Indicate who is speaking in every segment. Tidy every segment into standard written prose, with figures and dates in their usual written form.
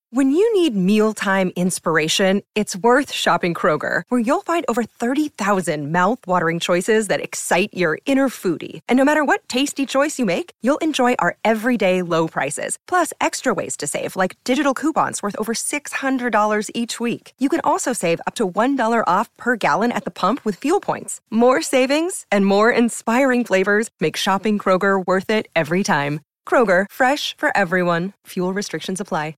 Speaker 1: When you need mealtime inspiration, it's worth shopping Kroger, where you'll find over 30,000 mouth-watering choices that excite your inner foodie. And no matter what tasty choice you make, you'll enjoy our everyday low prices, plus extra ways to save, like digital coupons worth over $600 each week. You can also save up to $1 off per gallon at the pump with fuel points. More savings and more inspiring flavors make shopping Kroger worth it every time. Kroger, fresh for everyone. Fuel restrictions apply.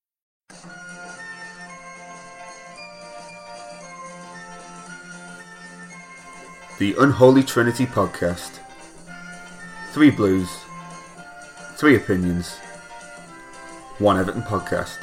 Speaker 2: The Unholy Trinity Podcast. 3 Blues, 3 Opinions, 1 Everton Podcast.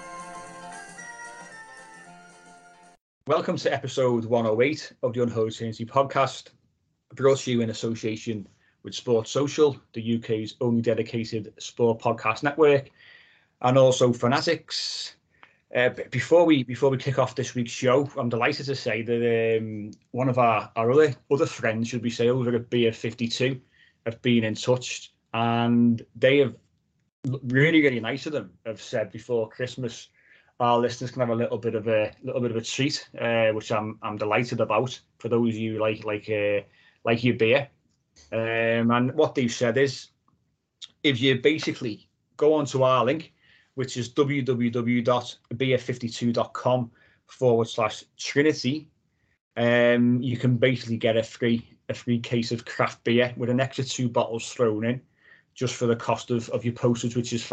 Speaker 3: Welcome to episode 108 of the Unholy Trinity Podcast, brought to you in association with Sports Social, the UK's only dedicated sport podcast network, and also Fanatics. Before we kick off this week's show, I'm delighted to say that one of our other friends, should we say, over at Beer 52, have been in touch, and they have really nice of them have said before Christmas our listeners can have a little bit of a treat, which I'm delighted about for those of you like your beer. And what they've said is, if you basically go onto our link, which is www.beer52.com/Trinity, you can basically get a free case of craft beer with an extra 2 bottles thrown in, just for the cost of your postage, which is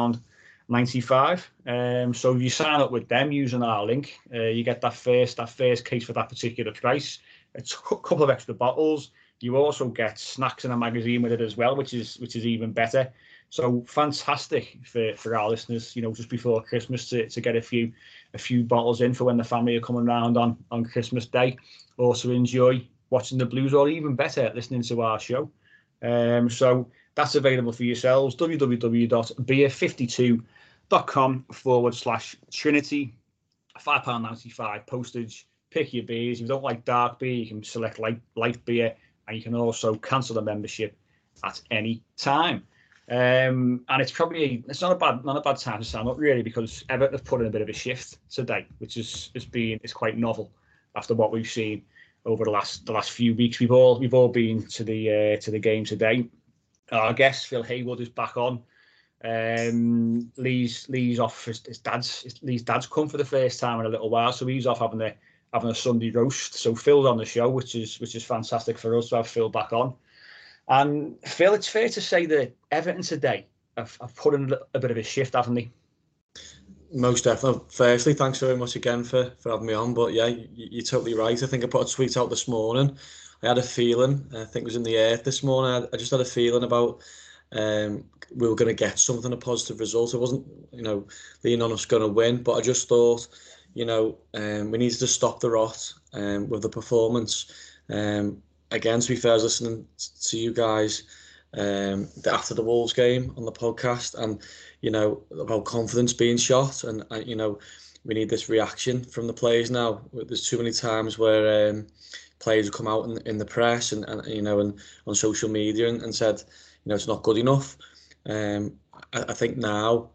Speaker 3: £5.95. So if you sign up with them using our link, you get that first case for that particular price. A couple of extra bottles. You also get snacks and a magazine with it as well, which is even better. So fantastic for our listeners, just before Christmas to get a few bottles in for when the family are coming around on Christmas Day, or to enjoy watching the Blues, or even better, listening to our show. So that's available for yourselves. www.beer52.com/Trinity. £5.95 postage. Pick your beers. If you don't like dark beer, you can select light beer, and you can also cancel the membership at any time. And it's not a bad time to sign up, really, because Everton have put in a bit of a shift today, which is quite novel after what we've seen over the last few weeks. We've all been to the game today. Our guest Phil Haywood is back on. Lee's off. Lee's dad's come for the first time in a little while, so he's off having a Sunday roast. So Phil's on the show, which is fantastic for us to have Phil back on. And Phil, it's fair to say that Everton today have put in a bit of a shift, haven't they?
Speaker 4: Most definitely. Firstly, thanks very much again for having me on. But yeah, you're totally right. I think I put a tweet out this morning. I had a feeling, I think it was in the air this morning, I just had a feeling about we were going to get something, a positive result. It wasn't, leaning on us going to win, but I just thought, we needed to stop the rot with the performance. Again, to be fair, I was listening to you guys after the Wolves game on the podcast, and about confidence being shot, and we need this reaction from the players now. There's too many times where players have come out in the press and on social media and said it's not good enough. I think now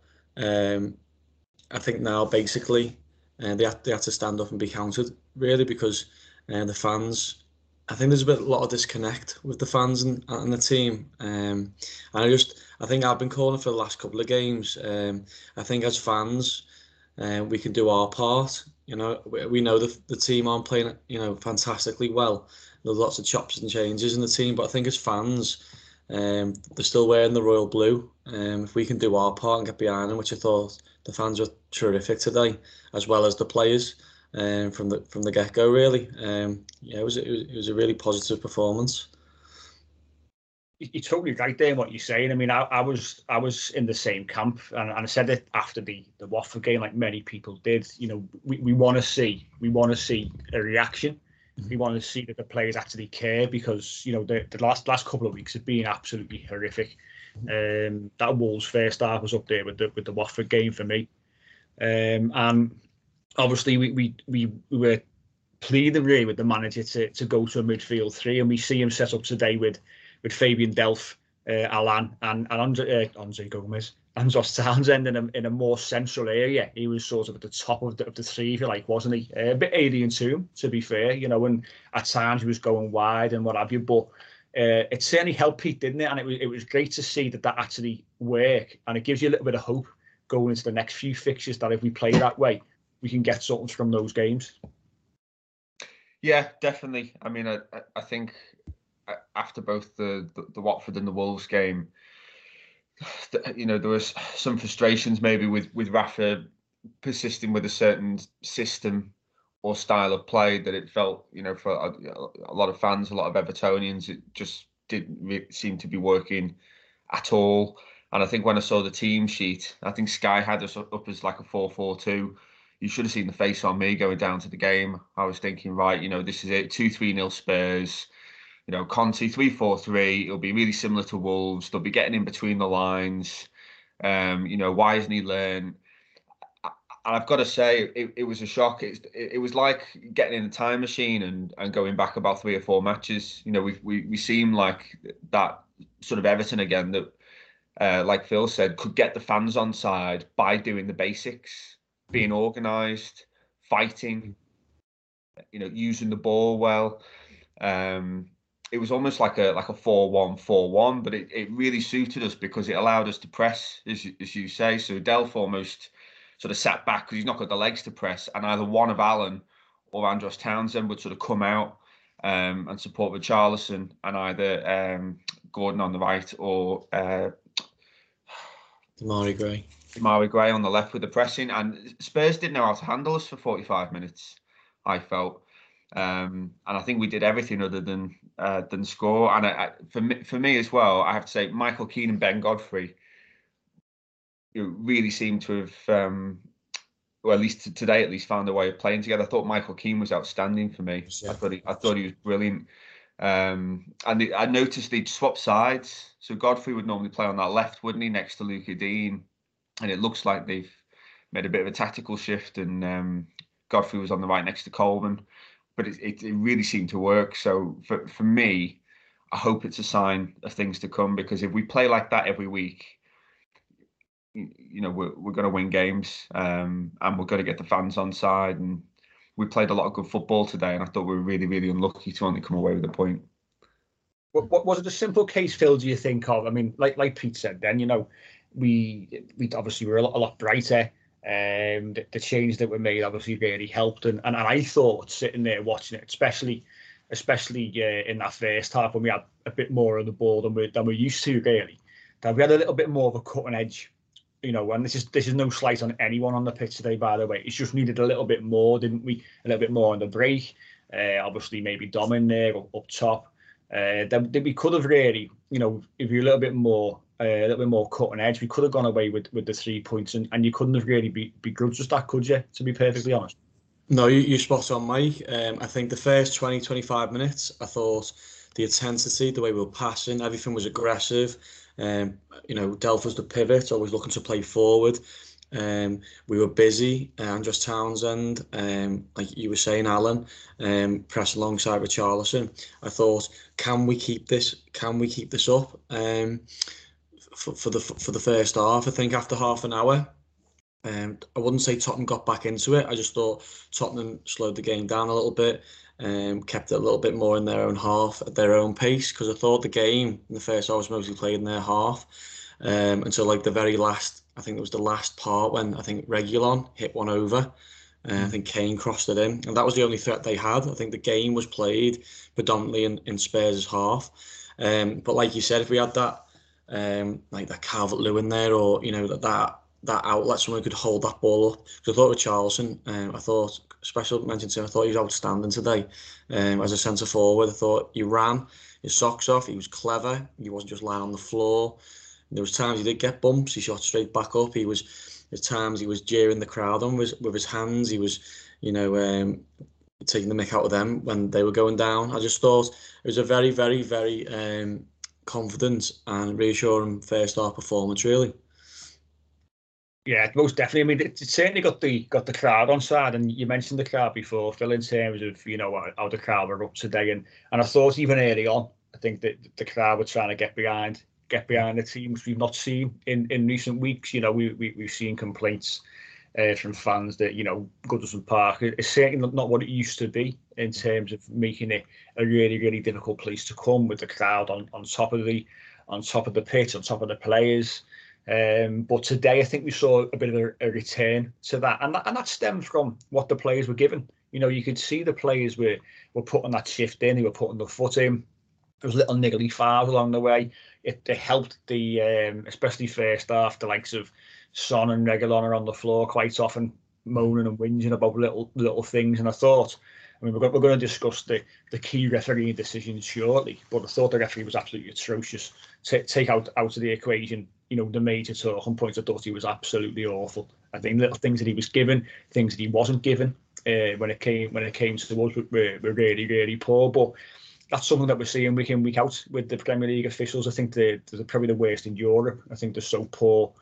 Speaker 4: basically they had to stand up and be counted, really, because the fans. I think there's a lot of disconnect with the fans and the team, and I think I've been calling for the last couple of games. I think as fans, we can do our part. We know the team aren't playing fantastically well. There's lots of chops and changes in the team, but I think as fans, they're still wearing the royal blue. If we can do our part and get behind them, which I thought the fans were terrific today, as well as the players. From the get-go, really. It was a really positive performance.
Speaker 3: You're totally right there in what you're saying. I mean, I was in the same camp, and I said it after the Watford game, like many people did. We want to see a reaction. Mm-hmm. We want to see that the players actually care, because the last couple of weeks have been absolutely horrific. That Wolves first half was up there with the Watford game for me, and obviously, we were pleading really with the manager to go to a midfield three, and we see him set up today with Fabian Delph, Alan, and Andre Gomez, Andros Townsend in a more central area. He was sort of at the top of the three, if you like, wasn't he? A bit alien to him, to be fair, and at times he was going wide and what have you. But it certainly helped Pete, didn't it? And it was great to see that actually worked, and it gives you a little bit of hope going into the next few fixtures that if we play that way, we can get something from those games.
Speaker 5: Yeah, definitely. I mean, I think after both the Watford and the Wolves game, there was some frustrations maybe with Rafa persisting with a certain system or style of play that it felt, for a lot of fans, a lot of Evertonians, it just didn't seem to be working at all. And I think when I saw the team sheet, I think Sky had us up as like a 4-4-2. You should have seen the face on me going down to the game. I was thinking, right, this is it, 2-3-0 Spurs. Conte 3-4-3. It'll be really similar to Wolves. They'll be getting in between the lines. Why hasn't he learned? And I've got to say, it was a shock. It was like getting in a time machine and going back about 3 or 4 matches. We seem like that sort of Everton again that, like Phil said, could get the fans on side by doing the basics, being organised, fighting, using the ball well. It was almost like a 4-1-4-1, but it really suited us because it allowed us to press, as you say. So Delph almost sort of sat back because he's not got the legs to press, and either one of Allen or Andros Townsend would sort of come out and support Richarlison, and either Gordon on the right or
Speaker 4: Demarai
Speaker 5: Gray on the left with the pressing. And Spurs didn't know how to handle us for 45 minutes, I felt. And I think we did everything other than score. And for me as well, I have to say, Michael Keane and Ben Godfrey really seemed to have, well, at least today, found a way of playing together. I thought Michael Keane was outstanding for me. Yeah. I thought he was brilliant. And I noticed they'd swap sides. So Godfrey would normally play on that left, wouldn't he, next to Luca Dean? And it looks like they've made a bit of a tactical shift, and Godfrey was on the right next to Coleman. But it really seemed to work. So for me, I hope it's a sign of things to come, because if we play like that every week, we're going to win games, and we're going to get the fans on side. And we played a lot of good football today, and I thought we were really, really unlucky to only come away with a point.
Speaker 3: What was it a simple case, Phil, do you think of? I mean, like Pete said then, we obviously were a lot brighter. The change that were made obviously really helped, and I thought sitting there watching it, especially in that first half when we had a bit more of the ball than we're used to, really, that we had a little bit more of a cutting edge, and this is no slight on anyone on the pitch today, by the way. It's just needed a little bit more, didn't we? A little bit more on the break. Obviously maybe Dom in there up top. That we could have really, if you're a little bit more cutting edge, we could have gone away with the 3 points, and you couldn't have really begrudged us that, could you, to be perfectly honest?
Speaker 4: No, you're spot on, Mike. I think the first 20-25 minutes, I thought the intensity, the way we were passing, everything was aggressive. Delph was the pivot, always looking to play forward. We were busy. Andros Townsend, like you were saying, Alan, press alongside Richarlison. I thought, can we keep this up? For the first half, I think after half an hour, I wouldn't say Tottenham got back into it. I just thought Tottenham slowed the game down a little bit, kept it a little bit more in their own half, at their own pace, because I thought the game in the first half was mostly played in their half. Until like the very last, I think it was the last part when I think Reguilon hit one over. I think Kane crossed it in, and that was the only threat they had. I think the game was played predominantly in Spurs' half. But like you said, if we had that, like that Calvert-Lewin there, or that outlet, someone could hold that ball up. Because I thought with Richarlison, I thought, special mention to him, I thought he was outstanding today as a centre forward. I thought he ran his socks off. He was clever. He wasn't just lying on the floor. There was times he did get bumps. He shot straight back up. There's times he was jeering the crowd on with his hands. He was, taking the mick out of them when they were going down. I just thought it was a very, very, very confident and reassuring first half performance, really.
Speaker 3: Yeah, most definitely. I mean, it certainly got the crowd on side, and you mentioned the crowd before, Phil, in terms of how the crowd were up today, and I thought even early on, I think that the crowd were trying to get behind get behind the team, which we've not seen in recent weeks. We've seen complaints from fans that Goodison Park is certainly not what it used to be in terms of making it a really, really difficult place to come with the crowd on top of the pitch, on top of the players. But today, I think we saw a bit of a return to that, and that stems from what the players were given. You could see the players were putting that shift in, they were putting the foot in. There was little niggly fouls along the way. It helped the, especially first half, the likes of Son and Reguilon are on the floor quite often, moaning and whinging about little things. And I thought, we're going to discuss the key refereeing decisions shortly, but I thought the referee was absolutely atrocious. Take out of the equation, the major talking points. I thought he was absolutely awful. I think little things that he was given, things that he wasn't given, when it came to us, were really, really poor. But that's something that we're seeing week in, week out with the Premier League officials. I think they're probably the worst in Europe. I think they're so poor.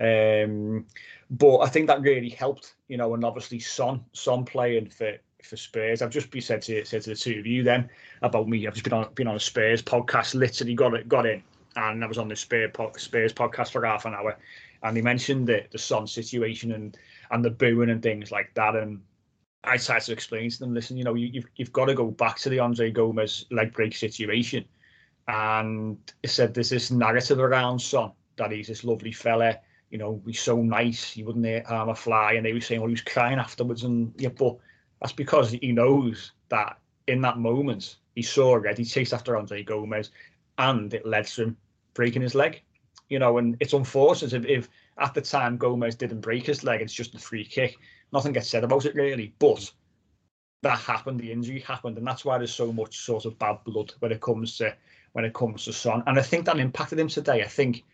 Speaker 3: But I think that really helped, and obviously Son playing for Spurs. I've just been said to the two of you then about me. I've just been on a Spurs podcast. Literally got in, and I was on the Spurs podcast for half an hour, and they mentioned the Son situation and the booing and things like that. And I tried to explain to them, listen, you've got to go back to the Andre Gomez leg break situation, and it said there's this narrative around Son that he's this lovely fella. He's so nice, he wouldn't harm a fly, and they were saying, well, he was crying afterwards, and but that's because he knows that in that moment he saw already chased after Andre Gomez, and it led to him breaking his leg. And it's unfortunate if at the time Gomez didn't break his leg, it's just a free kick. Nothing gets said about it really, but that happened. The injury happened, and that's why there's so much sort of bad blood when it comes to Son. And I think that impacted him today. I think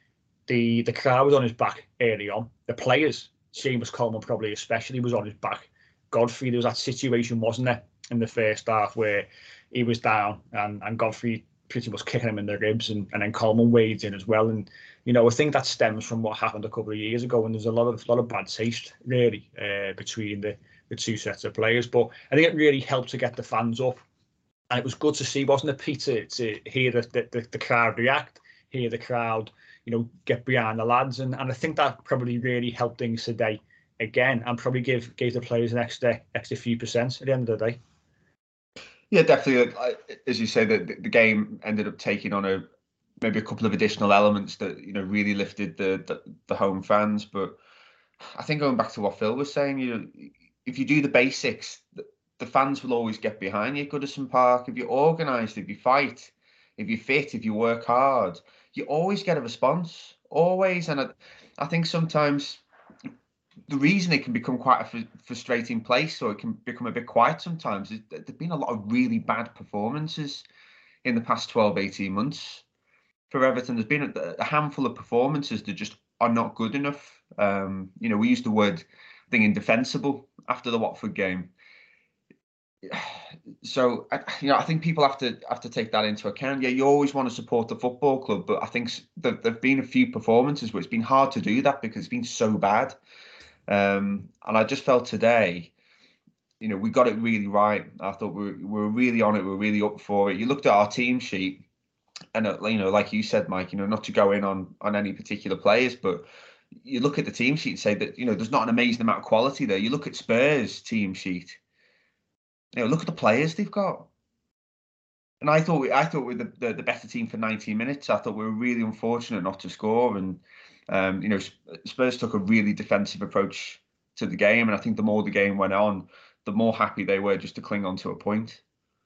Speaker 3: the crowd was on his back early on. The players, Seamus Coleman probably especially, was on his back. Godfrey, there was that situation, wasn't there, in the first half where he was down and Godfrey pretty much kicking him in the ribs, and then Coleman wades in as well. And I think that stems from what happened a couple of years ago, and there's a lot of bad taste really between the two sets of players. But I think it really helped to get the fans up, and it was good to see, wasn't it, Pete, to hear the crowd react, hear the crowd get behind the lads, and I think that probably really helped things today again, and probably gave the players an extra few percent at the end of the day.
Speaker 5: Yeah, definitely. As you say, the game ended up taking on maybe a couple of additional elements that really lifted the home fans. But I think going back to what Phil was saying, if you do the basics, the fans will always get behind you at Goodison Park. If you're organised, if you fight, if you're fit, if you work hard, you always get a response. Always. And I think sometimes the reason it can become quite a frustrating place, or it can become a bit quiet sometimes, is that there've been a lot of really bad performances in the past 12, 18 months for Everton. There's been a handful of performances that just are not good enough. We used the word, I think, indefensible after the Watford game. So, I think people have to take that into account. Yeah, you always want to support the football club, but I think there've been a few performances where it's been hard to do that because it's been so bad. And I just felt today, we got it really right. I thought we were really on it. We were really up for it. You looked at our team sheet, and like you said, Mike, not to go in on any particular players, but you look at the team sheet and say that there's not an amazing amount of quality there. You look at Spurs' team sheet. Look at the players they've got. And I thought we were the better team for 90 minutes. I thought we were really unfortunate not to score, and Spurs took a really defensive approach to the game, and I think the more the game went on, the more happy they were just to cling on to a point.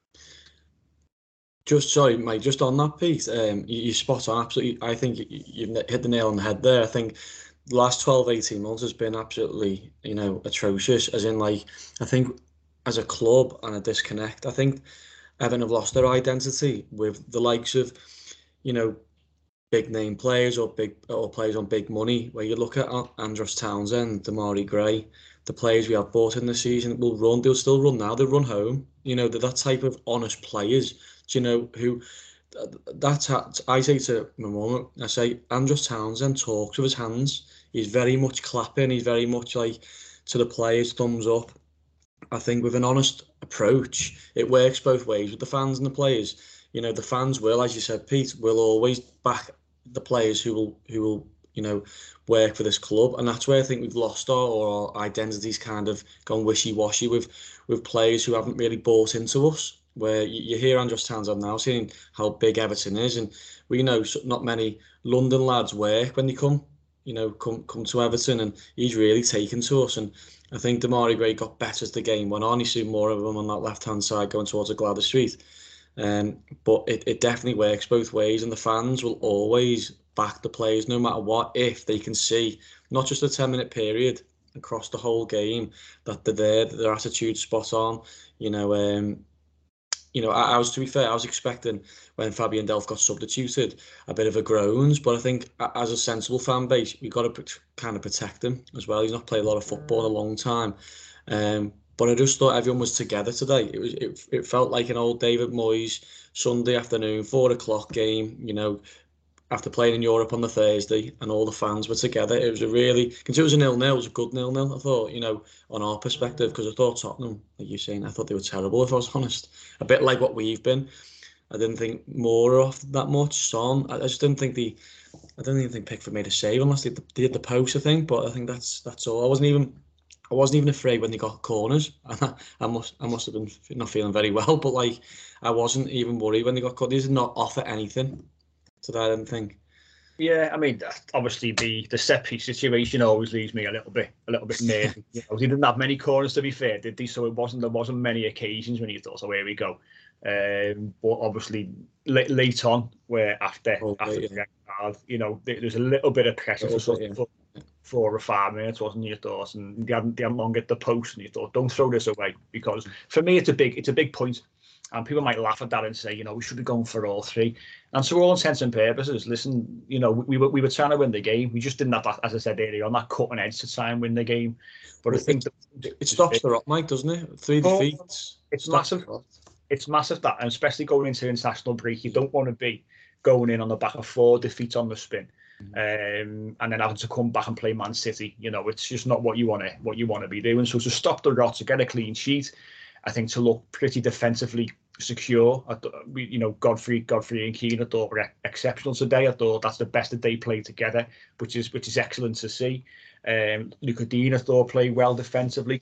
Speaker 4: Sorry, Mike, just on that piece, you spot on absolutely. I think you've hit the nail on the head there. I think the last 12, 18 months has been absolutely, atrocious, as in, I think as a club and a disconnect. I think Everton have lost their identity with the likes of, big name players or players on big money. Where you look at Andros Townsend, Damari Gray, the players we have bought in the season they'll still run now. They'll run home. They're that type of honest players. Who that's I say to my mum, I say Andros Townsend talks with his hands. He's very much clapping. He's very much like to the players, thumbs up. I think with an honest approach, it works both ways with the fans and the players. The fans will, as you said, Pete, will always back the players who will work for this club, and that's where I think we've lost our identity's kind of gone wishy-washy with players who haven't really bought into us. Where you hear Andros Townsend now saying how big Everton is, and we know not many London lads work when they come to Everton, and he's really taken to us. And I think Demarai Gray got better as the game went on. You see more of him on that left-hand side going towards the Gladys Street. But it definitely works both ways, and the fans will always back the players no matter what, if they can see not just a 10-minute period across the whole game that they're there, that their attitude's spot on. I was, to be fair, I was expecting when Fabian Delph got substituted a bit of a groans, but I think as a sensible fan base, we've got to kind of protect him as well. He's not played a lot of football in a long time. But I just thought everyone was together today. It felt like an old David Moyes Sunday afternoon, 4 o'clock game, after playing in Europe on the Thursday, and all the fans were together. It was because it was a 0-0, it was a good 0-0, I thought, on our perspective, because I thought Tottenham, like you're saying, I thought they were terrible, if I was honest. A bit like what we've been. I didn't think Moura off that much. Son, I just didn't think I don't even think Pickford made a save unless they did the post, I think, but I think that's all. I wasn't even afraid when they got corners. I must have been not feeling very well, but I wasn't even worried when they got corners. They did not offer anything today, I didn't think.
Speaker 3: Yeah, I mean, obviously the set piece situation always leaves me a little bit nervy. They didn't have many corners, to be fair, did they? So there wasn't many occasions when you thought, "Oh, here we go." But obviously late on, where after the card, there's a little bit of pressure for 4 or 5 minutes, wasn't you thought? And they hadn't long at the post, and you thought, don't throw this away, because for me it's a big point, and people might laugh at that and say, we should be going for all 3. And so, all intents and purposes, listen, we were trying to win the game. We just didn't have that, as I said earlier, on that cutting edge to try and win the game. But I think
Speaker 4: it stops the rot, Mike, doesn't it? 3 defeats.
Speaker 3: It's massive. It's massive that, and especially going into international break, you don't want to be going in on the back of 4 defeats on the spin, and then having to come back and play Man City. It's just not what you want to be doing. So to stop the rot, to get a clean sheet, I think to look pretty defensively secure. Godfrey and Keane, I thought were exceptional today. I thought that's the best that they played together, which is excellent to see. Lucas Digne, I thought, played well defensively.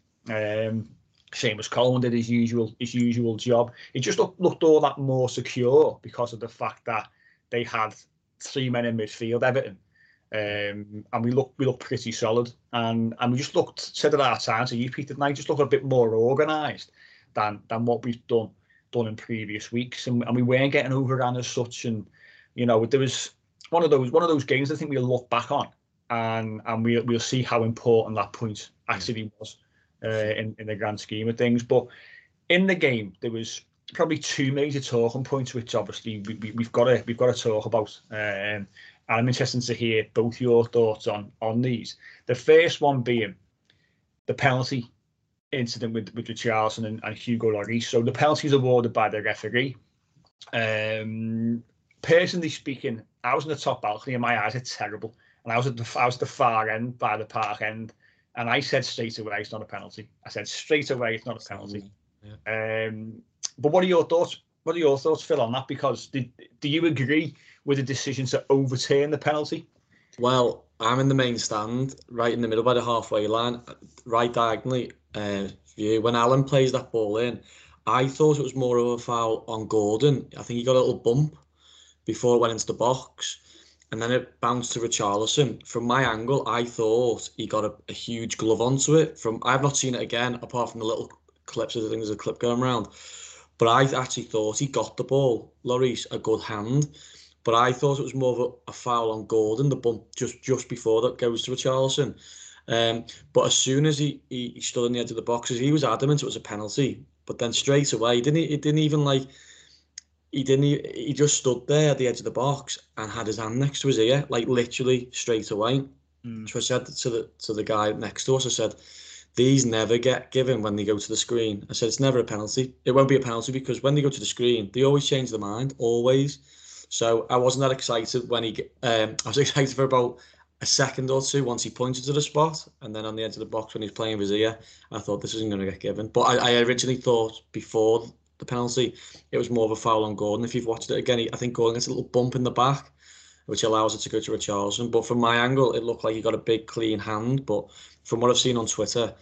Speaker 3: Seamus Coleman did his usual job. It just looked all that more secure because of the fact that they had 3 men in midfield, Everton, and we looked pretty solid, and we just said at our time, so you, Peter, and I just looked a bit more organised than what we've done in previous weeks, and we weren't getting overrun as such. And there was one of those games I think we'll look back on, and we'll see how important that point actually was. In the grand scheme of things. But in the game, there was probably 2 major talking points, which obviously we've got to talk about. And I'm interested to hear both your thoughts on these. The first one being the penalty incident with Richarlison and Hugo Lloris. So the penalty is awarded by the referee. Personally speaking, I was in the top balcony and my eyes are terrible, and I was at the far end by the park end. And I said straight away, it's not a penalty. It's not a penalty. Yeah. But what are your thoughts? What are your thoughts, Phil, on that? Because do you agree with the decision to overturn the penalty?
Speaker 4: Well, I'm in the main stand, right in the middle by the halfway line, right diagonally. When Alan plays that ball in, I thought it was more of a foul on Gordon. I think he got a little bump before it went into the box. And then it bounced to Richarlison. From my angle, I thought he got a huge glove onto it. I've not seen it again, apart from the little clips. I think there's a clip going around. But I actually thought he got the ball, Lloris, a good hand. But I thought it was more of a foul on Gordon, the bump just before that goes to Richarlison. But as soon as he stood on the edge of the boxes, he was adamant it was a penalty. But then straight away, he just stood there at the edge of the box and had his hand next to his ear, literally straight away. So I said to the guy next to us, I said, these never get given when they go to the screen. I said, it's never a penalty. It won't be a penalty because when they go to the screen, they always change their mind, always. So I wasn't that excited when I was excited for about a second or two once he pointed to the spot, and then on the edge of the box when he's playing with his ear, I thought this isn't going to get given. But I originally thought before the penalty, it was more of a foul on Gordon. If you've watched it again, I think Gordon gets a little bump in the back, which allows it to go to Richarlison. But from my angle, it looked like he got a big clean hand. But from what I've seen on Twitter,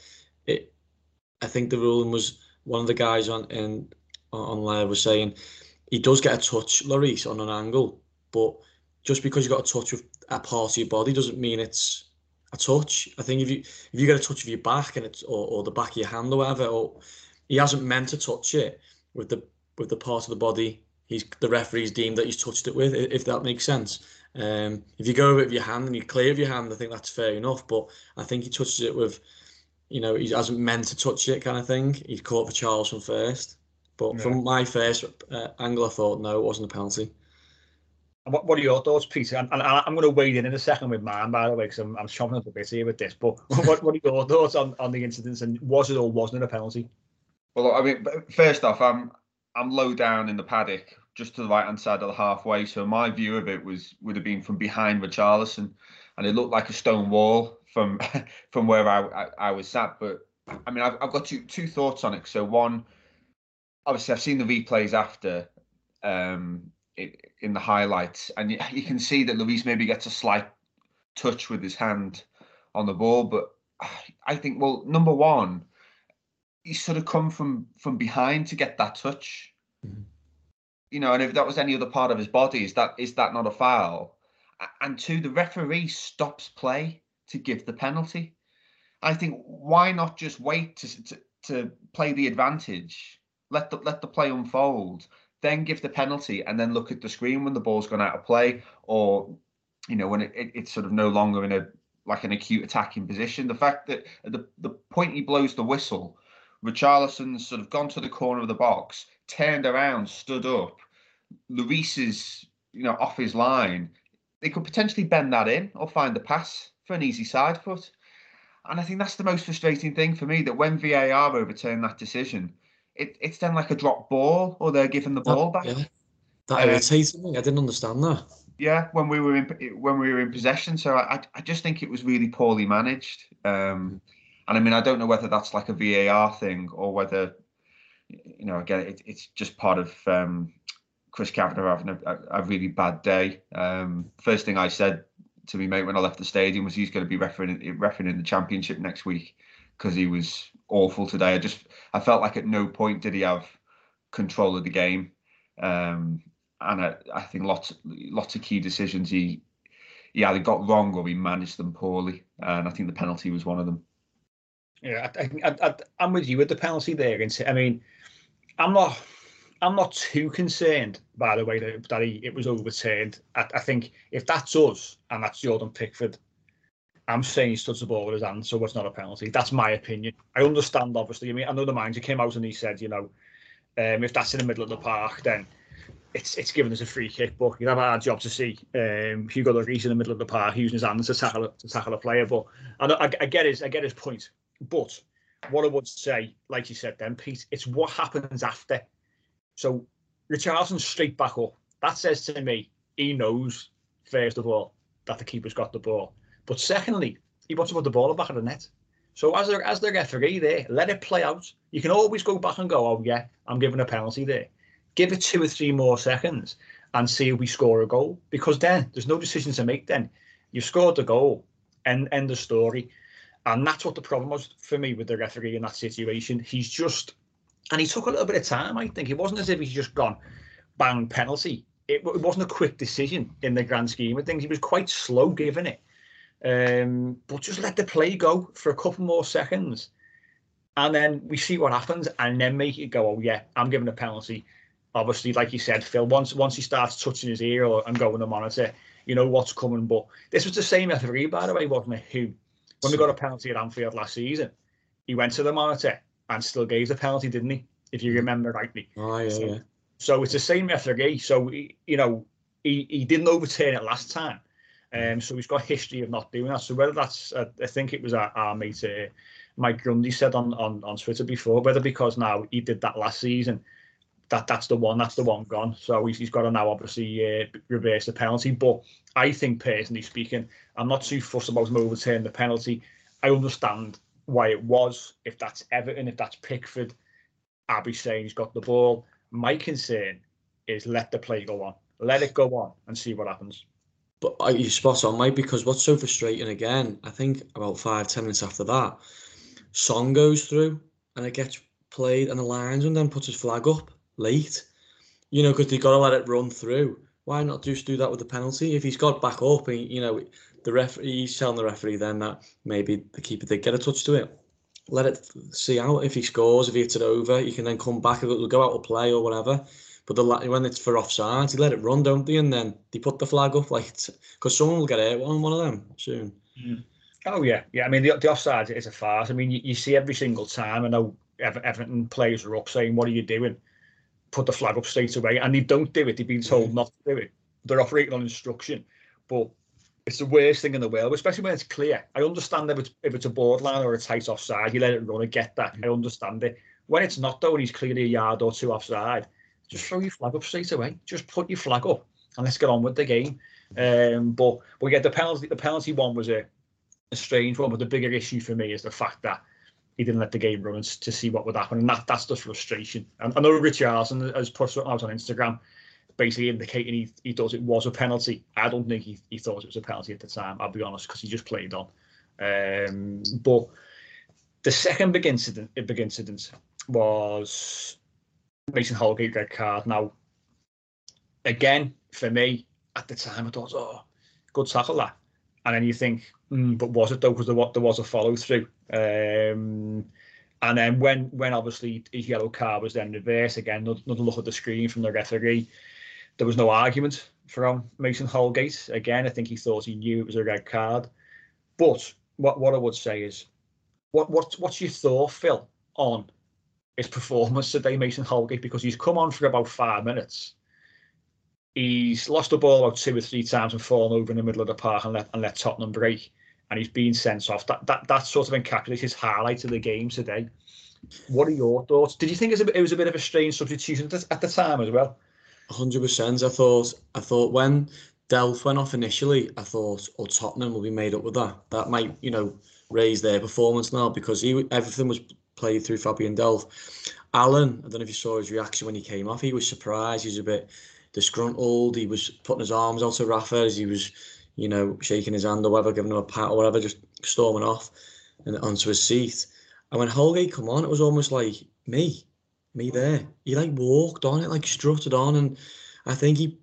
Speaker 4: I think the ruling was, one of the guys on there was saying he does get a touch, Lloris, on an angle, but just because you got a touch with a part of your body doesn't mean it's a touch. I think if you get a touch of your back and it's or the back of your hand or whatever, or he hasn't meant to touch it with the part of the body the referee's deemed that he's touched it with, if that makes sense. If you go over it with your hand and you're clear of your hand, I think that's fair enough. But I think he touches it with, he hasn't meant to touch it kind of thing. He's caught for Richarlison first. But from my first angle, I thought, no, it wasn't a penalty.
Speaker 3: What are your thoughts, Peter? And I'm going to wade in a second with mine, by the way, because I'm chomping at the bit here with this. But what are your thoughts on the incidents, and was it or wasn't it a penalty?
Speaker 5: Well, I mean, first off, I'm low down in the paddock, just to the right hand side of the halfway. So my view of it would have been from behind Richarlison, and it looked like a stone wall from where I was sat. But I mean, I've got two thoughts on it. So one, obviously, I've seen the replays after in the highlights, and you can see that Lloris maybe gets a slight touch with his hand on the ball. But I think, well, number one, he sort of come from behind to get that touch. Mm-hmm. And if that was any other part of his body, is that not a foul? And two, the referee stops play to give the penalty. I think, why not just wait to play the advantage, let the play unfold, then give the penalty, and then look at the screen when the ball's gone out of play, or when it's sort of no longer in an acute attacking position. The fact that at the point he blows the whistle, Richarlison's sort of gone to the corner of the box, turned around, stood up. Lloris is, off his line. They could potentially bend that in or find the pass for an easy side foot. And I think that's the most frustrating thing for me, that when VAR overturned that decision, it's then like a drop ball, or they're giving the ball back.
Speaker 4: Yeah. That irritates me. I didn't understand that.
Speaker 5: Yeah, when we were in possession. So I just think it was really poorly managed. And I mean, I don't know whether that's like a VAR thing, or whether, again, it's just part of Chris Kavanagh having a really bad day. First thing I said to me mate when I left the stadium was, he's going to be refereeing in the Championship next week, because he was awful today. I felt like at no point did he have control of the game. And I think lots of key decisions he either got wrong or he managed them poorly. And I think the penalty was one of them.
Speaker 3: Yeah, I'm with you with the penalty there. I mean, I'm not too concerned by the way that it was overturned. I think if that's us and that's Jordan Pickford, I'm saying he stood the ball with his hand, so it's not a penalty. That's my opinion. I understand, obviously. I mean, I know the manager came out and he said, if that's in the middle of the park, then it's given us a free kick. But you'd have a hard job to see Hugo Lloris in the middle of the park using his hands to tackle a player. But I get his point. But what I would say, like you said then, Pete, it's what happens after. So Richarlison's straight back up. That says to me, he knows, first of all, that the keeper's got the ball. But secondly, he wants to put the ball back of the net. So as the referee there, let it play out. You can always go back and go, oh yeah, I'm giving a penalty there. Give it 2 or 3 more seconds and see if we score a goal. Because then there's no decision to make then. You've scored the goal, end the story. And that's what the problem was for me with the referee in that situation. He took a little bit of time, I think. It wasn't as if he's just gone, bang, penalty. It wasn't a quick decision in the grand scheme of things. He was quite slow giving it. But just let the play go for a couple more seconds. And then we see what happens, and then make it go, oh yeah, I'm giving a penalty. Obviously, like you said, Phil, once he starts touching his ear and going to monitor, you know what's coming. But this was the same referee, by the way, wasn't it? Who, when we got a penalty at Anfield last season, he went to the monitor and still gave the penalty, didn't he? If you remember rightly.
Speaker 4: Oh, yeah.
Speaker 3: So it's the same referee. So, he didn't overturn it last time. So he's got a history of not doing that. So whether that's, I think it was our mate Mike Grundy said on Twitter before, whether because now he did that last season, that's the one gone. So he's got to now obviously reverse the penalty. But I think, personally speaking, I'm not too fussed about him overturning the penalty. I understand why it was. If that's Everton, if that's Pickford, I'll be saying he's got the ball. My concern is let the play go on. Let it go on and see what happens.
Speaker 4: But you're spot on, mate, because what's so frustrating again, I think about 5-10 minutes after that, Son goes through and it gets played and the linesman then puts his flag up late. You know, because they got to let it run through. Why not just do that with the penalty? If he's got back up, and the referee, he's telling the referee then that maybe the keeper did get a touch to it. Let it see out. If he scores, if he hits it over, you can then come back. It'll go out of play or whatever. But when it's for offside, they let it run, don't they? And then they put the flag up, because someone will get hurt on one of them soon.
Speaker 3: Mm. Oh yeah. I mean, the offside is a farce. I mean, you see every single time. I know Everton players are up saying, "What are you doing? Put the flag up straight away," and they don't do it. They've been told not to do it. They're operating on instruction, but it's the worst thing in the world, especially when it's clear. I understand if it's a borderline or a tight offside, you let it run. I get that. I understand it. When it's not though, and he's clearly a yard or two offside, just throw your flag up straight away. Just put your flag up and let's get on with the game. But we get the penalty. The penalty one was a strange one, but the bigger issue for me is the fact that he didn't let the game run to see what would happen, and that's the frustration. And I know Richarlison has put something out on Instagram, basically indicating he thought it was a penalty. I don't think he thought it was a penalty at the time, I'll be honest, because he just played on. But the second big incident was Mason Holgate red card. Now, again, for me, at the time, I thought, oh, good tackle that. And then you think, but was it though? Because there was a follow through. And then when obviously his yellow card was then reversed, again, another look at the screen from the referee, there was no argument from Mason Holgate. Again, I think he thought he knew it was a red card. But what I would say is, what's your thought, Phil, on his performance today, Mason Holgate? Because he's come on for about 5 minutes. He's lost the ball about 2 or 3 times and fallen over in the middle of the park and let Tottenham break, and he's been sent off. That sort of encapsulates his highlight of the game today. What are your thoughts? Did you think it was a bit of a strange substitution at the time as well?
Speaker 4: 100%. I thought when Delph went off initially, I thought, Tottenham will be made up with that. That might, raise their performance now, because everything was played through Fabian Delph. Alan, I don't know if you saw his reaction when he came off. He was surprised. He was a bit disgruntled. He was putting his arms out to Rafa as he was, shaking his hand or whatever, giving him a pat or whatever, just storming off and onto his seat. And when Holgate come on, it was almost like me there. He walked on it, strutted on, and I think he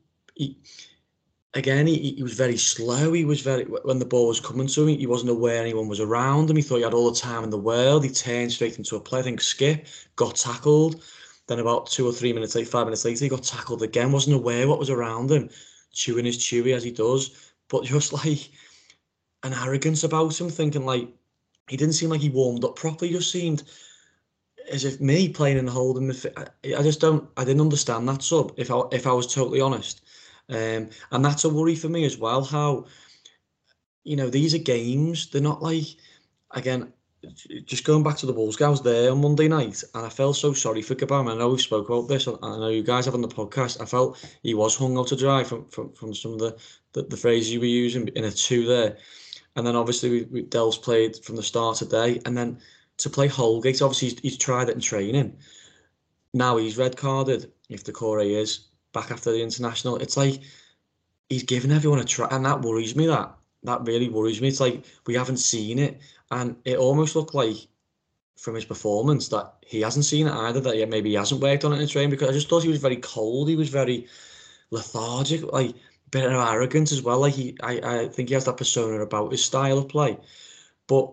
Speaker 4: was very slow. He was when the ball was coming to him, he wasn't aware anyone was around him. He thought he had all the time in the world. He turned straight into a play. I think Skip got tackled. Then about 2 or 3 minutes later, 5 minutes later, he got tackled again. Wasn't aware what was around him, chewing his chewy as he does, but just an arrogance about him, thinking he didn't seem like he warmed up properly. He just seemed as if me playing in the holding midfield. I didn't understand that sub, if I was totally honest. And that's a worry for me as well. How, these are games. They're not again. Just going back to the Wolves, I was there on Monday night and I felt so sorry for Gabam. I know we spoke about this, and I know you guys have on the podcast. I felt he was hung out to dry from some of the phrases you were using in a 2 there. And then obviously Delph's played from the start today, and then to play Holgate, obviously he's tried it in training. Now he's red carded, if Decore is back after the international. It's he's giving everyone a try, and that worries me. That really worries me. It's we haven't seen it. And it almost looked like, from his performance, that he hasn't seen it either, that maybe he hasn't worked on it in training, because I just thought he was very cold. He was very lethargic, a bit of arrogance as well. I think he has that persona about his style of play. But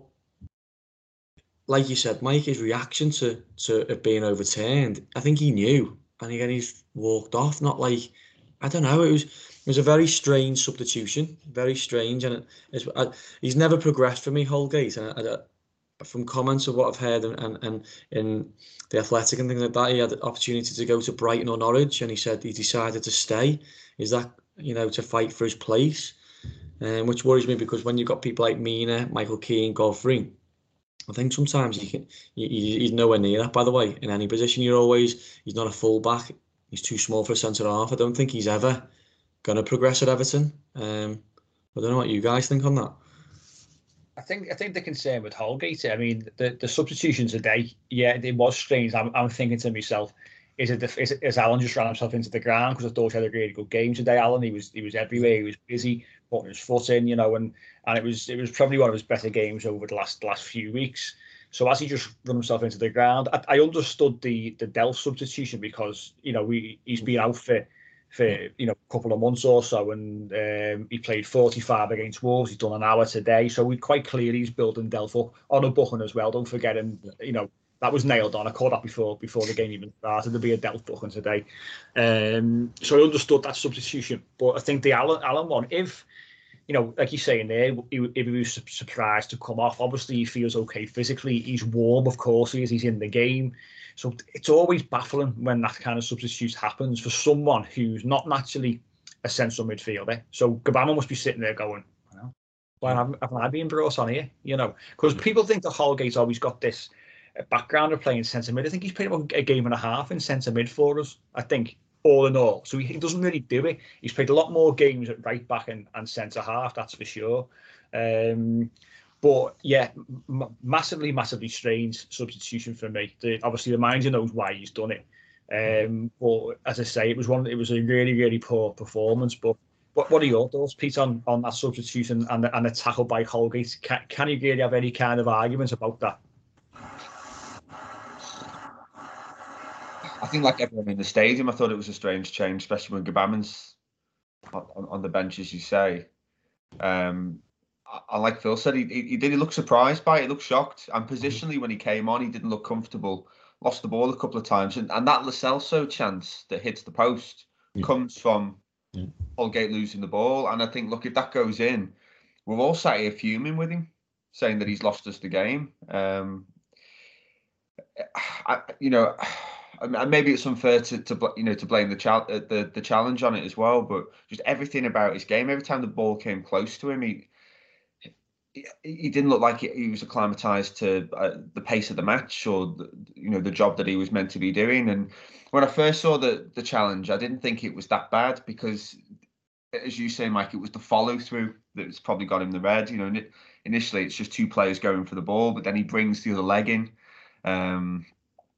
Speaker 4: like you said, Mike, his reaction to it being overturned, I think he knew. And again, he's walked off, not I don't know, it was a very strange substitution, very strange, and he's never progressed for me, Holgate. And from comments of what I've heard and in the Athletic and things like that, he had the opportunity to go to Brighton or Norwich, and he said he decided to stay. Is that to fight for his place? Which worries me, because when you've got people like Mina, Michael Keane, Godfrey, I think sometimes he's nowhere near that. By the way, in any position, he's not a full back. He's too small for a centre half. I don't think he's ever going to progress at Everton. I don't know what you guys think on that.
Speaker 3: I think the concern with Holgate, I mean, the substitution today, yeah, it was strange. I'm thinking to myself, is Alan just ran himself into the ground? Because I thought he had a really good game today, Alan. He was everywhere. He was busy. putting his foot in, and it was probably one of his better games over the last few weeks. So as he just run himself into the ground, I understood the Delph substitution because he's been out for a couple of months or so, and he played 45 against Wolves. He's done an hour today, so we quite clearly he's building Delph up on a booking as well. Don't forget him. That was nailed on. I called that before the game even started. There'd be a Delph booking today, so I understood that substitution. But I think the Allen one, if like you're saying there, if he was surprised to come off, obviously he feels okay physically. He's warm, of course he is. He's in the game. So it's always baffling when that kind of substitute happens for someone who's not naturally a central midfielder. So Gbamin must be sitting there going, why haven't I been brought on here? Because people think that Holgate's always got this background of playing centre mid. I think he's played about a game and a half in centre mid for us, I think, all in all. So he doesn't really do it. He's played a lot more games at right back and centre half, that's for sure. But yeah, massively strange substitution for me. Obviously, the manager knows why he's done it. But as I say, it was a really poor performance. But what are your thoughts, Pete, on that substitution and the tackle by Holgate? Can you really have any kind of arguments about that?
Speaker 5: I think, like everyone in the stadium, I thought it was a strange change, especially when Gbamin's on the bench, as you say. I like Phil said, he did look surprised by it. He looked shocked. And positionally, when he came on, he didn't look comfortable. Lost the ball a couple of times. And that Lo Celso chance that hits the post comes from Holgate losing the ball. And I think, look, if that goes in, we're all sat here fuming with him, saying that he's lost us the game. Maybe it's unfair to blame the challenge on it as well, but just everything about his game. Every time the ball came close to him, he didn't look like he was acclimatized to the pace of the match or the job that he was meant to be doing. And when I first saw the challenge, I didn't think it was that bad because, as you say, Mike, it was the follow through that's probably got him the red. Initially it's just two players going for the ball, but then he brings the other leg in. And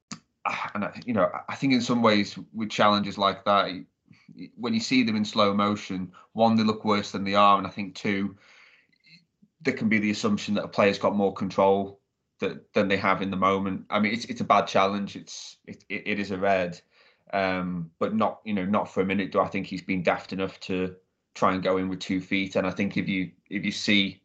Speaker 5: I think in some ways with challenges like that, when you see them in slow motion, one, they look worse than they are, and I think two, there can be the assumption that a player's got more control than they have in the moment. I mean, it's a bad challenge. It is a red, but not for a minute do I think he's been daft enough to try and go in with 2 feet. And I think if you see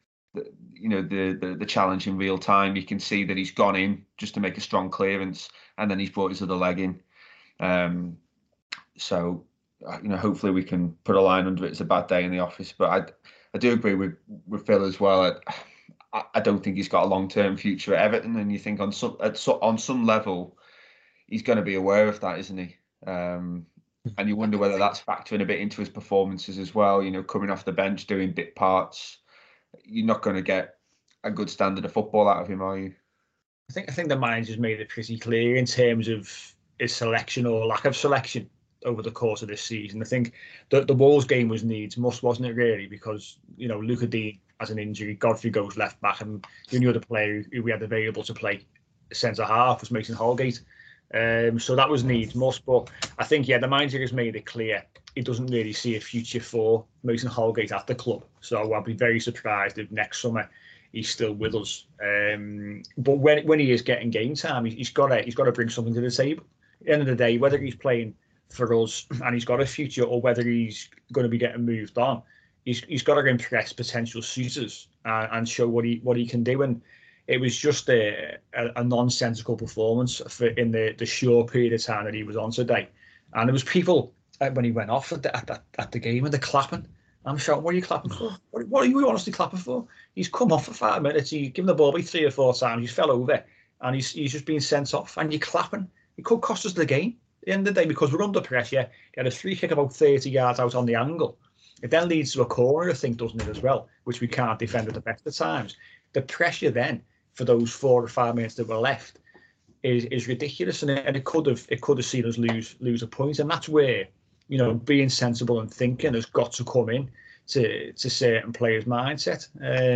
Speaker 5: the challenge in real time, you can see that he's gone in just to make a strong clearance, and then he's brought his other leg in. So hopefully we can put a line under it. It's a bad day in the office, but I do agree with Phil as well. I don't think he's got a long-term future at Everton, and you think on some level he's going to be aware of that, isn't he? And you wonder whether that's factoring a bit into his performances as well. Coming off the bench, doing bit parts. You're not going to get a good standard of football out of him, are you?
Speaker 3: I think the manager's made it pretty clear in terms of his selection or lack of selection over the course of this season. I think the Wolves game was needs must, wasn't it, really? Because Lucas Digne has an injury, Godfrey goes left back, and the only other player who we had available to play centre half was Mason Holgate. So that was needs must. But I think the manager has made it clear he doesn't really see a future for Mason Holgate at the club. So I'll be very surprised if next summer he's still with us. But when he is getting game time, he's got to bring something to the table. At the end of the day, whether he's playing for us and he's got a future, or whether he's going to be getting moved on, he's got to impress potential suitors and show what he can do. And it was just a nonsensical performance in the short period of time that he was on today. And there was people when he went off at the game and they're clapping. I'm shouting, what are you clapping for? What are you honestly clapping for? He's come off for 5 minutes. He's given the ball away 3 or 4 times. He's fell over and he's just been sent off. And you're clapping. It could cost us the game at the end of the day because we're under pressure. He had a free kick about 30 yards out on the angle. It then leads to a corner, I think, doesn't it, as well, which we can't defend at the best of times. The pressure then for those 4 or 5 minutes that were left is ridiculous, and it could have seen us lose a point. And that's where being sensible and thinking has got to come in to certain players' mindset.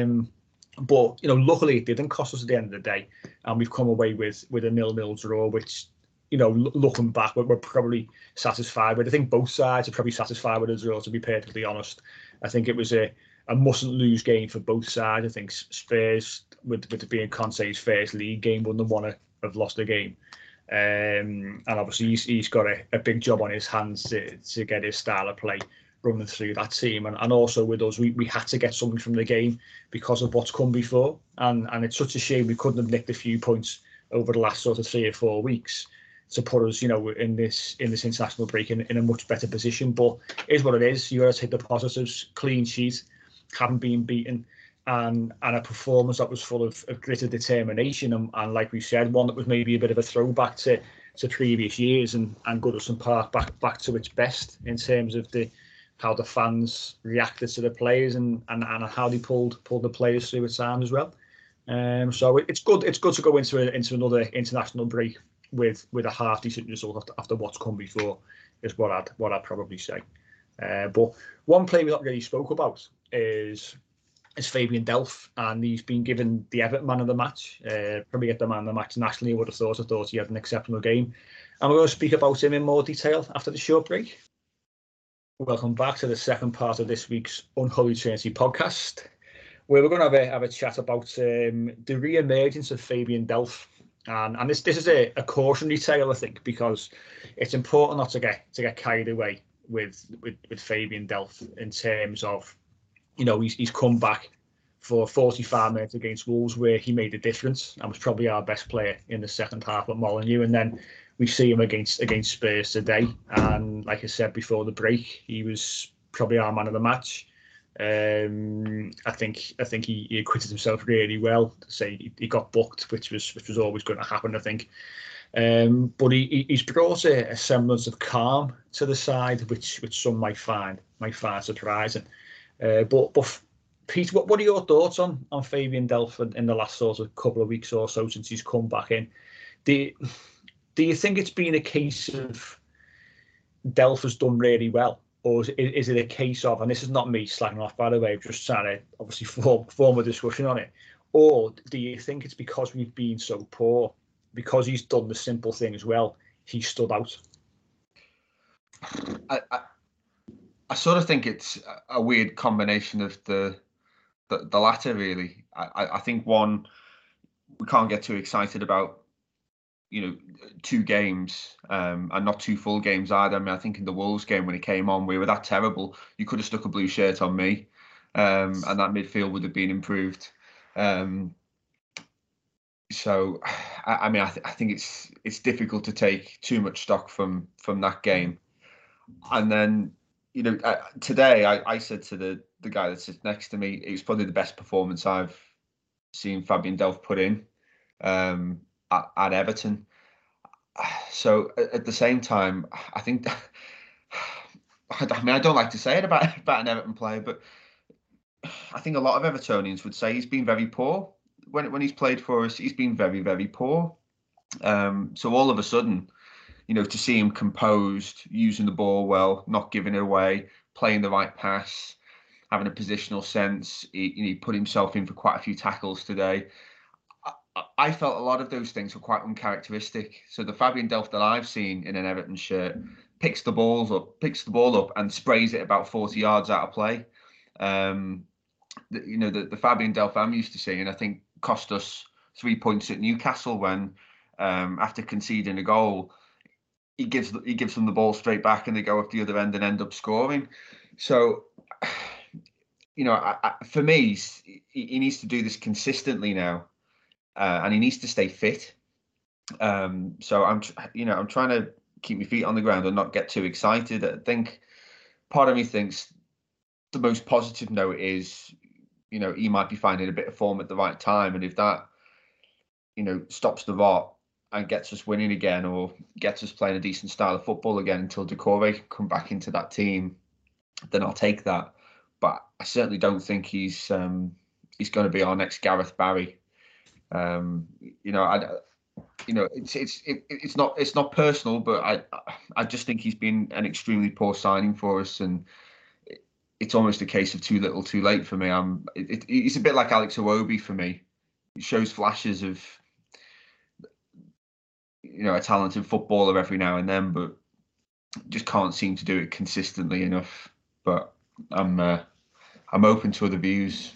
Speaker 3: But luckily it didn't cost us at the end of the day, and we've come away with a 0-0 draw, which looking back, we're probably satisfied with. I think both sides are probably satisfied with the draw, to be perfectly honest. I think it was a mustn't lose game for both sides. I think Spurs, with it being Conte's first league game, wouldn't want to have lost the game. And obviously he's got a big job on his hands to get his style of play running through that team. And also with us, we had to get something from the game because of what's come before. And it's such a shame we couldn't have nicked a few points over the last sort of 3 or 4 weeks to put us, in this international break in a much better position. But it is what it is. You got to take the positives. Clean sheet, haven't been beaten, and a performance that was full of grit and determination. And like we said, one that was maybe a bit of a throwback to previous years, and Goodison Park back to its best in terms of how the fans reacted to the players and how they pulled the players through at times as well. So it's good to go into another international break with a half decent result after what's come before, is what I'd probably say. But one player we not really spoke about is Fabian Delph, and he's been given the Everton man of the match. Probably get the man of the match nationally. I would have thought. I thought he had an exceptional game, and we're going to speak about him in more detail after the short break. Welcome back to the second part of this week's Unholy Trinity podcast, where we're going to have a chat about the re-emergence of Fabian Delph. And this is a cautionary tale, I think, because it's important not to get carried away with Fabian Delph in terms of, he's come back for 45 minutes against Wolves where he made a difference and was probably our best player in the second half at Molineux, and then we see him against Spurs today, and like I said before the break, he was probably our man of the match. I think he acquitted himself really well. To say he got booked, which was always going to happen, I think. But he's brought a semblance of calm to the side, which some might find surprising. But Pete, what are your thoughts on Fabian Delph in the last sort of couple of weeks or so since he's come back in? Do you think it's been a case of Delph has done really well? Or is it a case of, and this is not me slagging off, by the way, I'm just trying to obviously form a discussion on it, or do you think it's because we've been so poor, because he's done the simple things well, he stood out?
Speaker 5: I sort of think it's a weird combination of the latter, really. I think one, we can't get too excited about 2 games and not 2 full games either. I mean, I think in the Wolves game when he came on, we were that terrible. You could have stuck a blue shirt on me, and that midfield would have been improved. So, I mean, I think it's difficult to take too much stock from that game. And then, today I said to the guy that sits next to me, it was probably the best performance I've seen Fabian Delph put in at Everton. So at the same time, I think I don't like to say it about an Everton player, but I think a lot of Evertonians would say he's been very poor when he's played for us. He's been very, very poor. So all of a sudden, to see him composed, using the ball well, not giving it away, playing the right pass, having a positional sense, he put himself in for quite a few tackles today. I felt a lot of those things were quite uncharacteristic. So the Fabian Delph that I've seen in an Everton shirt picks the ball up and sprays it about 40 yards out of play. The Fabian Delph I'm used to seeing, I think, cost us 3 points at Newcastle when, after conceding a goal, he gives them the ball straight back and they go up the other end and end up scoring. So, for me, he needs to do this consistently now. And he needs to stay fit. So I'm trying to keep my feet on the ground and not get too excited. I think part of me thinks the most positive note is, he might be finding a bit of form at the right time. And if that, stops the rot and gets us winning again, or gets us playing a decent style of football again until Doucouré can come back into that team, then I'll take that. But I certainly don't think he's going to be our next Gareth Barry. It's not personal, but I just think he's been an extremely poor signing for us, and it's almost a case of too little, too late for me. It's a bit like Alex Iwobi for me. He shows flashes of a talented footballer every now and then, but just can't seem to do it consistently enough. But I'm I'm open to other views.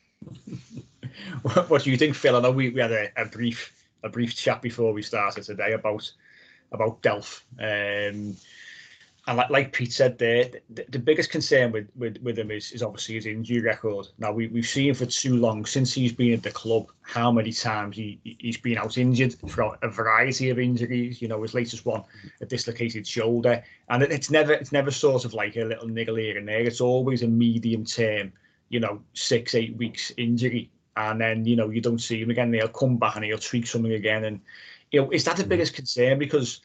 Speaker 3: What do you think, Phil? I know we had a brief chat before we started today about Delph. And like Pete said there, the biggest concern with him is obviously his injury record. Now we've seen for too long since he's been at the club how many times he's been out injured for a variety of injuries. You know, his latest one, a dislocated shoulder, and it's never sort of like a little niggle here and there. It's always a medium term, 6-8 weeks injury, and then you don't see him again. He'll come back and he'll tweak something again, and is that the biggest concern? Because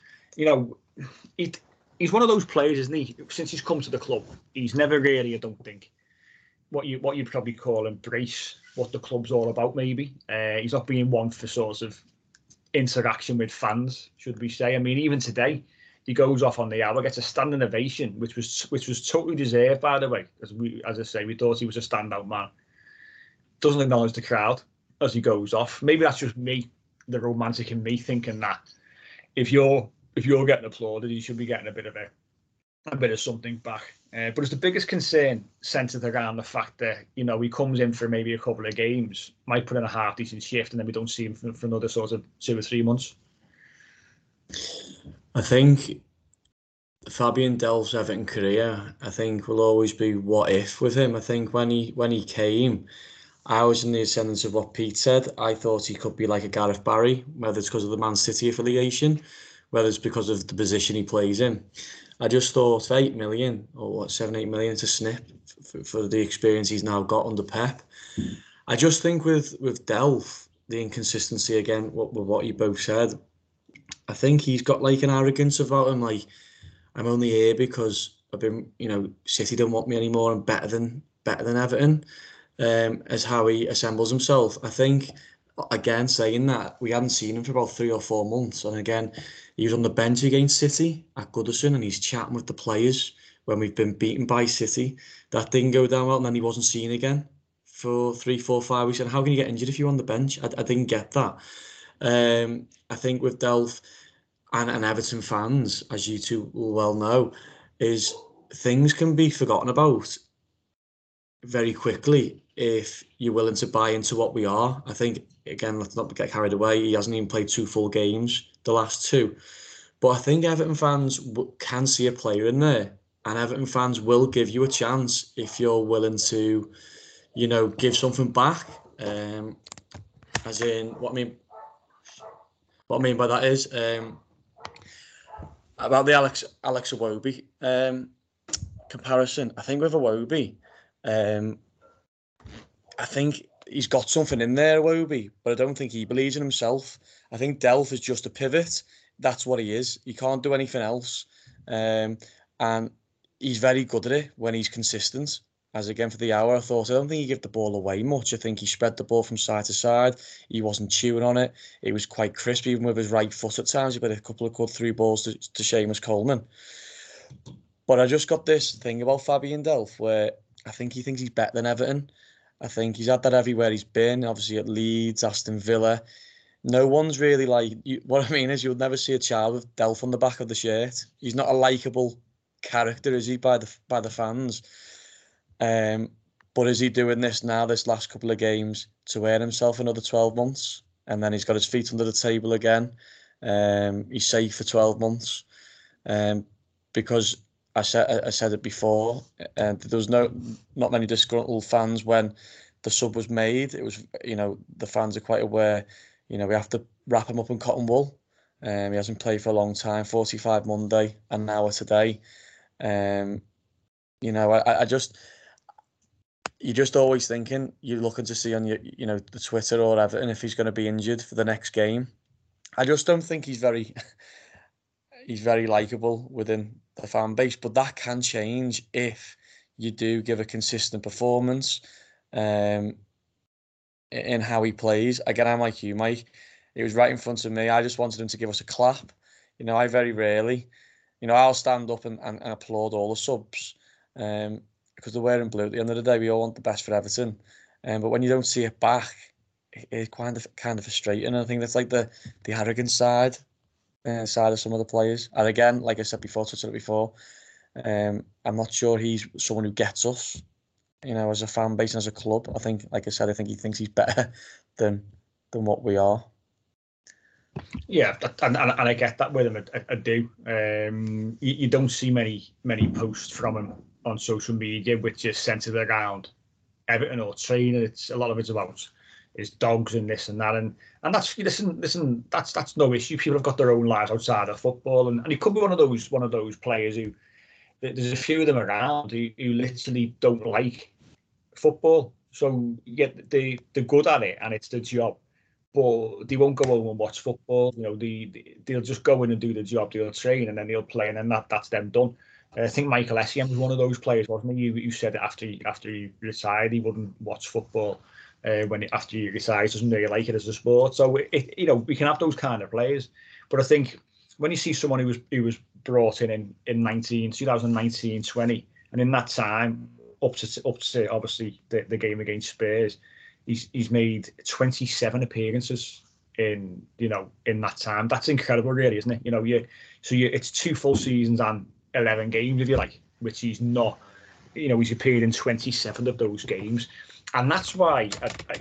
Speaker 3: he's one of those players, isn't he? Since he's come to the club, he's never really, I don't think, what you'd probably call embrace what the club's all about. Maybe he's not being one for sort of interaction with fans, should we say? I mean, even today, he goes off on the hour, gets a standing ovation, which was totally deserved, by the way. As I say, we thought he was a standout man. Doesn't acknowledge the crowd as he goes off. Maybe that's just me, the romantic in me, thinking that if you're getting applauded, you should be getting a bit of something back. But it's the biggest concern centered around the fact that he comes in for maybe a couple of games, might put in a half decent shift, and then we don't see him for another sort of 2 or 3 months.
Speaker 4: I think Fabian Delph's Everton career, I think, will always be what if with him. I think when he came, I was in the ascendance of what Pete said. I thought he could be like a Gareth Barry, whether it's because of the Man City affiliation, whether it's because of the position he plays in. I just thought 8 million or 7-8 million to snip for the experience he's now got under Pep. I just think with Delph, the inconsistency again, with what you both said, I think he's got like an arrogance about him. Like, I'm only here because I've been, City don't want me anymore. I'm better than Everton. As how he assembles himself. I think, again, saying that, we hadn't seen him for about 3 or 4 months. And again, he was on the bench against City at Goodison and he's chatting with the players when we've been beaten by City. That didn't go down well, and then he wasn't seen again for 3, 4, 5 weeks. And how can you get injured if you're on the bench? I didn't get that. I think with Delph and Everton fans, as you two will well know, is things can be forgotten about very quickly if you're willing to buy into what we are. I think, again, let's not get carried away. He hasn't even played 2 full games, the last 2. But I think Everton fans can see a player in there, and Everton fans will give you a chance if you're willing to, give something back. As in, what I mean by that is about the Alex Iwobi comparison. I think with Iwobi, I think he's got something in there, Iwobi, but I don't think he believes in himself. I think Delph is just a pivot. That's what he is. He can't do anything else. And he's very good at it when he's consistent. As again for the hour, I don't think he gave the ball away much. I think he spread the ball from side to side. He wasn't chewing on it. It was quite crisp, even with his right foot at times. He put a couple of good through balls to Seamus Coleman. But I just got this thing about Fabian Delph where I think he thinks he's better than Everton. I think he's had that everywhere he's been, obviously at Leeds, Aston Villa. No one's really like... what I mean is you'll never see a child with Delph on the back of the shirt. He's not a likeable character, is he, by the fans? But is he doing this now, this last couple of games, to earn himself another 12 months? And then he's got his feet under the table again. He's safe for 12 months. Because I said it before, there was not many disgruntled fans when the sub was made. It was, the fans are quite aware, we have to wrap him up in cotton wool. He hasn't played for a long time, 45 Monday, and now today. You're just always thinking, you're looking to see on your, the Twitter or Everton if he's going to be injured for the next game. I just don't think he's very likeable within the fan base, but that can change if you do give a consistent performance in how he plays. Again, I'm like you, Mike. It was right in front of me. I just wanted him to give us a clap. I very rarely, I'll stand up and applaud all the subs because they're wearing blue. At the end of the day, we all want the best for Everton. But when you don't see it back, it's kind of frustrating. And I think that's like the arrogant side of some of the players. And again, like I said before, I'm not sure he's someone who gets us. as a fan base and as a club. I think, like I said, I think he thinks he's better than what we are.
Speaker 3: Yeah, and I get that with him. I do. You don't see many posts from him on social media which is centered around Everton or training. A lot of it's about his dogs and this and that, and that's listen. That's no issue. People have got their own lives outside of football, and he could be one of those players who there's a few of them around who literally don't like football. So yeah, they're good at it and it's their job. But they won't go home and watch football. They'll just go in and do the job. They'll train and then they'll play, and then that's them done. I think Michael Essien was one of those players, wasn't he? You said that after he retired, he wouldn't watch football after he retires. Doesn't really like it as a sport. So we can have those kind of players. But I think when you see someone who was brought in 2019-20, and in that time up to obviously the game against Spurs. He's made 27 appearances in that time. That's incredible, really, isn't it? It's 2 full seasons and 11 games, if you like, which he's not. He's appeared in 27 of those games, and that's why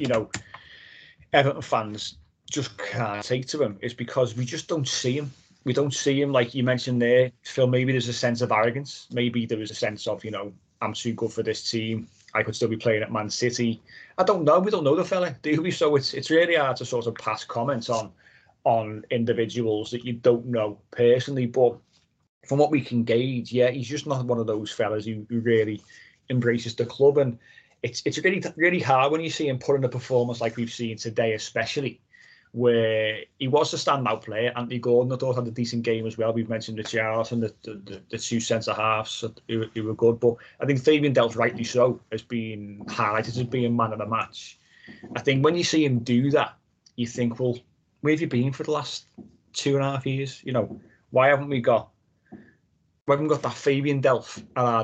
Speaker 3: Everton fans just can't take to him. Is because we just don't see him. We don't see him, like you mentioned there, Phil. Maybe there's a sense of arrogance. Maybe there was a sense of I'm too good for this team. I could still be playing at Man City. I don't know. We don't know the fella, do we? So it's really hard to sort of pass comments on individuals that you don't know personally. But from what we can gauge, yeah, he's just not one of those fellas who really embraces the club. And it's really, really hard when you see him put in a performance like we've seen today, especially where he was a standout player. Anthony Gordon, I thought, had a decent game as well. We've mentioned Richarlison, the 2 centre-halves who were good. But I think Fabian Delph, rightly so, has been highlighted as being man of the match. I think when you see him do that, you think, well, where have you been for the last 2.5 years? Why haven't we got that Fabian Delph at our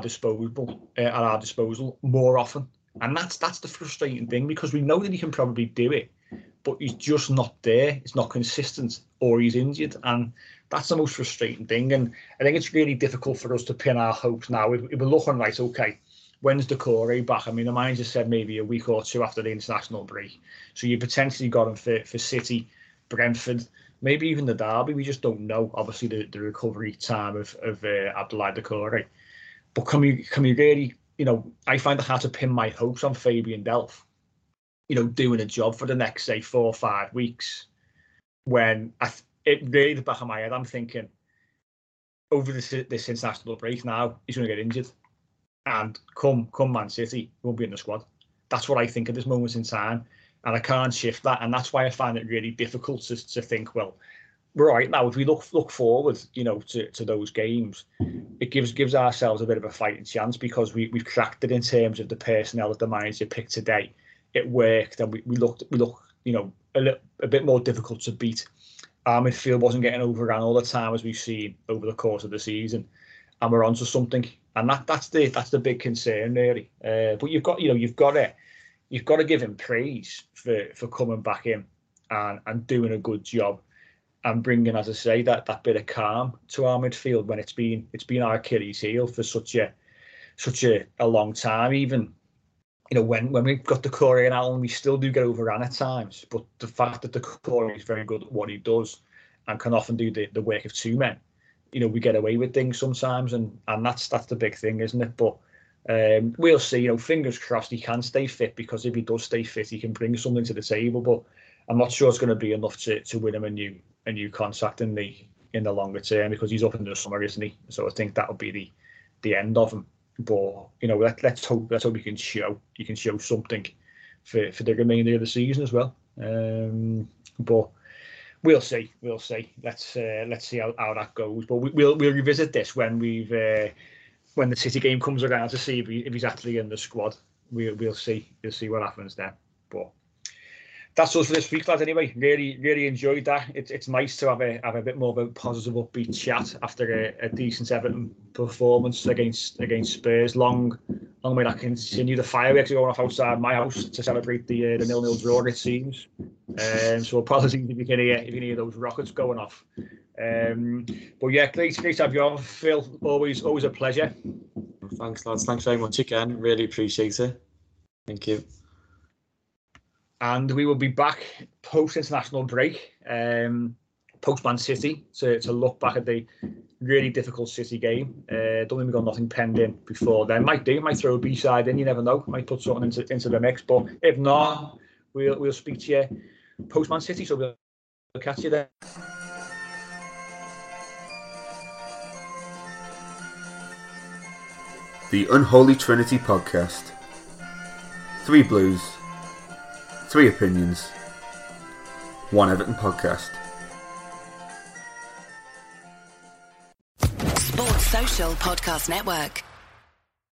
Speaker 3: disposal more often? And that's the frustrating thing, because we know that he can probably do it, but he's just not there. It's not consistent, or he's injured, and that's the most frustrating thing. And I think it's really difficult for us to pin our hopes now. If we're looking right, okay, when's Doucouré back? I mean, the manager said maybe a week or 2 after the international break. So you potentially got him for City, Brentford, maybe even the derby. We just don't know. Obviously, the recovery time of Abdoulaye Doucouré. But can we really? I find it hard to pin my hopes on Fabian Delph. Doing a job for the next, say, 4 or 5 weeks, when really the back of my head, I'm thinking over this international break now, he's going to get injured, and come Man City, he won't be in the squad. That's what I think at this moment in time, and I can't shift that, and that's why I find it really difficult to think, well, right now, if we look forward, to those games, it gives ourselves a bit of a fighting chance, because we've cracked it in terms of the personnel that the manager picked today. It worked, and we look a bit more difficult to beat. Our midfield wasn't getting overrun all the time, as we've seen over the course of the season, and we're onto something. And that's the big concern, really. But you've got to give him praise for coming back in and doing a good job, and bringing, as I say, that bit of calm to our midfield when it's been our Achilles heel for such a long time. Even when we've got Doucouré and Allen, we still do get overrun at times. But the fact that Doucouré is very good at what he does and can often do the work of 2 men, we get away with things sometimes, and that's the big thing, isn't it? But we'll see. Fingers crossed he can stay fit, because if he does stay fit, he can bring something to the table. But I'm not sure it's going to be enough to win him a new contract in the longer term, because he's up in the summer, isn't he? So I think that'll be the end of him. But let's hope he can show something for the remainder of the season as well. But we'll see. Let's see how that goes. But we'll revisit this when the City game comes around, to see if he's actually in the squad. We'll see. We'll see what happens there. But that's us for this week, lads. Anyway, really enjoyed that. It's nice to have a bit more of a positive, upbeat chat after a decent Everton performance against Spurs. Long may that continue. The fireworks are going off outside my house to celebrate the 0-0 draw, it seems. So apologies if you can hear those rockets going off. But yeah, great to have you on, Phil. Always a pleasure.
Speaker 4: Thanks, lads. Thanks very much again. Really appreciate it. Thank you.
Speaker 3: And we will be back post-international break, post-Man City, to look back at the really difficult City game. Don't think we've got nothing penned in before then. Might throw a B-side in, you never know. Might put something into the mix. But if not, we'll speak to you post-Man City, so we'll catch you there.
Speaker 2: The Unholy Trinity Podcast. 3 Blues, 3 Opinions, 1 Everton Podcast.
Speaker 6: Sports Social Podcast Network.